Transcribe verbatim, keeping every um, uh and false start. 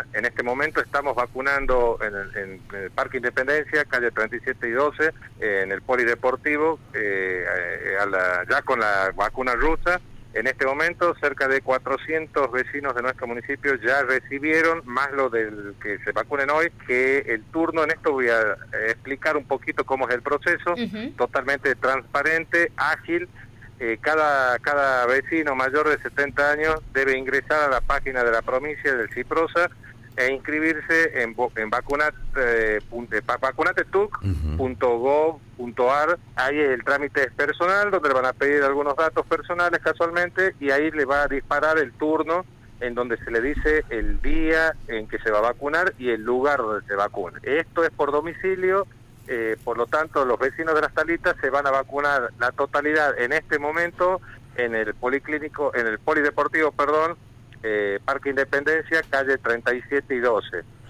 vacuna. En este momento estamos vacunando en el, en el Parque Independencia, calle treinta y siete y doce, eh, en el polideportivo, eh, a la, ya con la vacuna rusa. En este momento, cerca de cuatrocientos vecinos de nuestro municipio ya recibieron, más lo del que se vacunen hoy, que el turno, en esto voy a explicar un poquito cómo es el proceso, uh-huh. Totalmente transparente, ágil. Eh, cada, cada vecino mayor de setenta años debe ingresar a la página de la provincia del Ciprosa e inscribirse en, en vacunat, eh, vacunatetuc punto gov punto ar. Ahí el trámite es personal, donde le van a pedir algunos datos personales casualmente, y ahí le va a disparar el turno en donde se le dice el día en que se va a vacunar y el lugar donde se vacuna. Esto es por domicilio. Eh, por lo tanto, los vecinos de Las Talitas se van a vacunar la totalidad en este momento en el policlínico, en el polideportivo, perdón, eh, Parque Independencia, calle treinta y siete y doce.